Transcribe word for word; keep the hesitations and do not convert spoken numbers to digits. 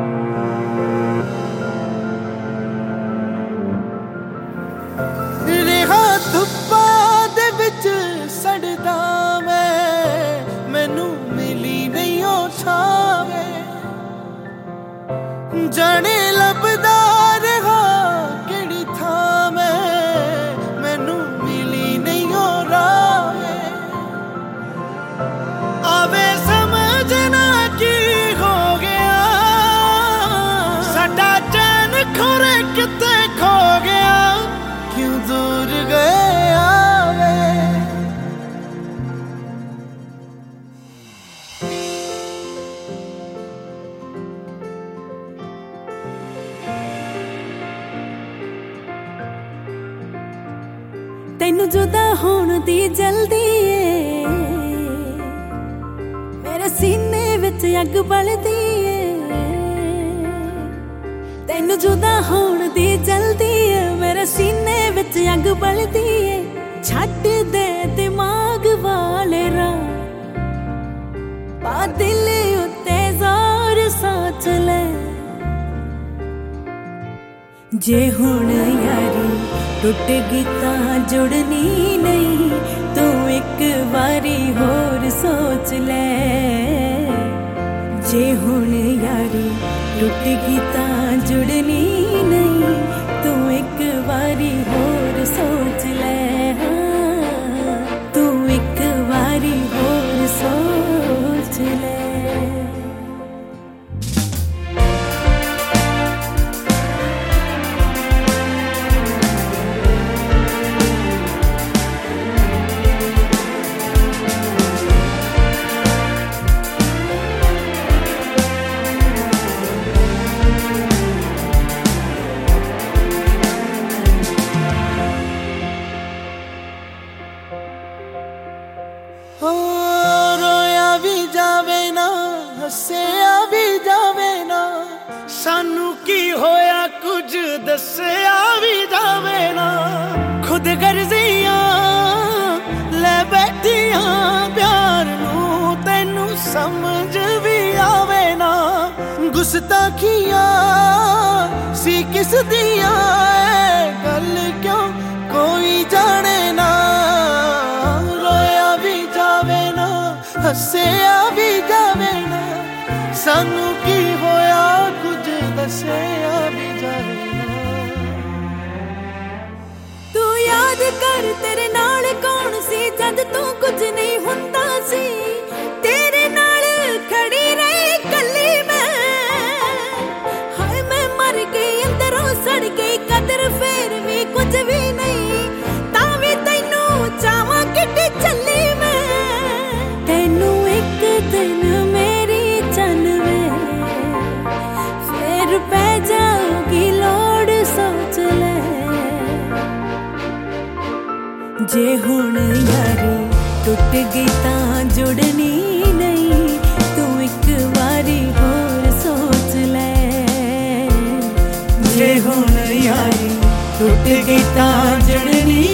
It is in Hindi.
ਰਿਹਾ ਧੁੱਪਾਂ ਦੇ ਵਿੱਚ ਸੜਦਾ ਮੈਂ, ਮੈਨੂੰ ਮਿਲੀ ਨਹੀਂ ਉਹ ਛਾਵੇਂ। ਜਾਣੇ ਲੱਭਦਾ ਰਿਹਾ ਕਿਹੜੀ ਥਾਂ ਮੈਂ, ਮੈਨੂੰ ਮਿਲੀ ਨਹੀਂ ਉਹ ਰਾਵੇਂ। ਆਵੇ ਸਮਝ ਨਾ ਕੀ ਹੋ ਗਿਆ, ਸਾਡਾ ਚੈਨ ਖੋਰੇ ਕਿਤੇ ਖੋ ਗਿਆ, क्यों दूर गया वे। तैनू जुदा होण दी जल्दी ए, मेरे सीने विच अग बलदी ए। तैनू जुदा होण दी जल्दी ए, मेरे सीने विच अग बलदी ए। छड्ड दे दिमाग वाले राह, पा दिल उत्ते ज़ोर सोच ले। जे हुण यारी टुट गई तां जुड़नी नहीं, तू एक बारी होर सोच ले। जे हुण यारी टुट गई तां जुड़नी नहीं, तू एक बारी होर सोच ले। हाँ, तू एक बारी होर सोच ले। रोया भी जावे ना, हसिया भी जावे ना, सानू की होया कुछ दसिया भी जावे ना। खुद गर्जियां ले बैठियां प्यार नू, तैनू समझ भी आवे ना। गुस्ताखियां सी किस दियां गल क्यों कोई जाने ना। हसिया भी जावे ना, सानू की होया कुछ दसिया भी जावे ना। तू याद कर तेरे नाल कौन सी जद तू कुछ नहीं हुंदा सी। तेरे नाल खड़ी रही कली मैं, हाय मैं मर गई अंदरों सड़ गई, कदर फेर भी कुछ भी नहीं। तां भी तैनू चावां किड्डी चली मैं, तैनू एक दिन मेरी जानवे फिर पै जाऊगी लोड़ सोच ले। जे हुण यारी टुट गई तां जुड़नी नहीं, तू एक बारी होर सोच ले। जे हुण यारी टुट गई तां जुड़नी